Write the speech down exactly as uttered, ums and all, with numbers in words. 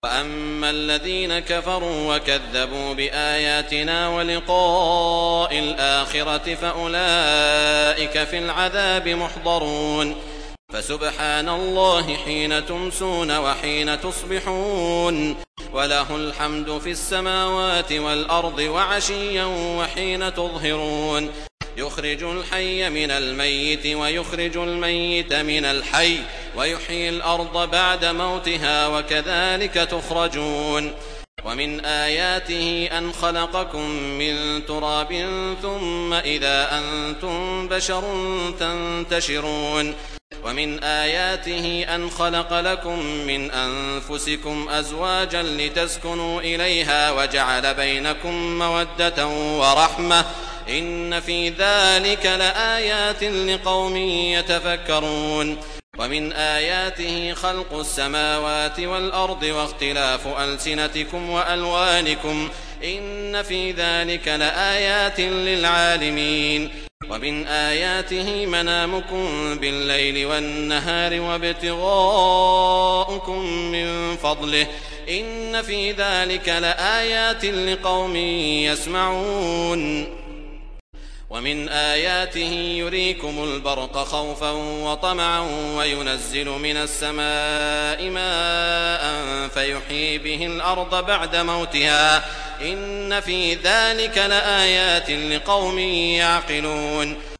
وَأَمَّا الَّذِينَ كَفَرُوا وَكَذَّبُوا بِآيَاتِنَا وَلِقَاءِ الْآخِرَةِ فَأُولَٰئِكَ فِي الْعَذَابِ مُحْضَرُونَ فَسُبْحَانَ اللَّهِ حِينَ تُمْسُونَ وَحِينَ تُصْبِحُونَ وَلَهُ الْحَمْدُ فِي السَّمَاوَاتِ وَالْأَرْضِ وَعَشِيًّا وَحِينَ تُظْهِرُونَ يُخْرِجُ الْحَيَّ مِنَ الْمَيِّتِ وَيُخْرِجُ الْمَيِّتَ مِنَ الْحَيِّ وَيُحْيِي الْأَرْضَ بَعْدَ مَوْتِهَا وَكَذَٰلِكَ تُخْرَجُونَ وَمِنْ آيَاتِهِ أَنْ خَلَقَكُم مِّن تُرَابٍ ثُمَّ إِذَا أَنتُم بَشَرٌ تَنتَشِرُونَ وَمِنْ آيَاتِهِ أَنْ خَلَقَ لَكُم مِّنْ أَنفُسِكُمْ أَزْوَاجًا لِّتَسْكُنُوا إِلَيْهَا وَجَعَلَ بَيْنَكُم مَّوَدَّةً وَرَحْمَةً ۚ إِنَّ فِي ذَٰلِكَ لَآيَاتٍ لِّقَوْمٍ يَتَفَكَّرُونَ وَمِنْ آيَاتِهِ خَلْقُ السَّمَاوَاتِ وَالْأَرْضِ وَاخْتِلَافُ أَلْسِنَتِكُمْ وَأَلْوَانِكُمْ ۚ إِنَّ فِي ذَٰلِكَ لَآيَاتٍ لِّلْعَالِمِينَ وَمِنْ آيَاتِهِ مَنَامُكُم بِاللَّيْلِ وَالنَّهَارِ وَابْتِغَاؤُكُم مِّن فَضْلِهِ ۚ إِنَّ فِي ذَٰلِكَ لَآيَاتٍ لِّقَوْمٍ يَسْمَعُونَ وَمِنْ آيَاتِهِ يُرِيكُمُ الْبَرْقَ خَوْفًا وَطَمَعًا وَيُنَزِّلُ مِنَ السَّمَاءِ مَاءً فَيُحْيِي بِهِ الْأَرْضَ بَعْدَ مَوْتِهَا ۚ إِنَّ فِي ذَٰلِكَ لَآيَاتٍ لِّقَوْمٍ يَعْقِلُونَ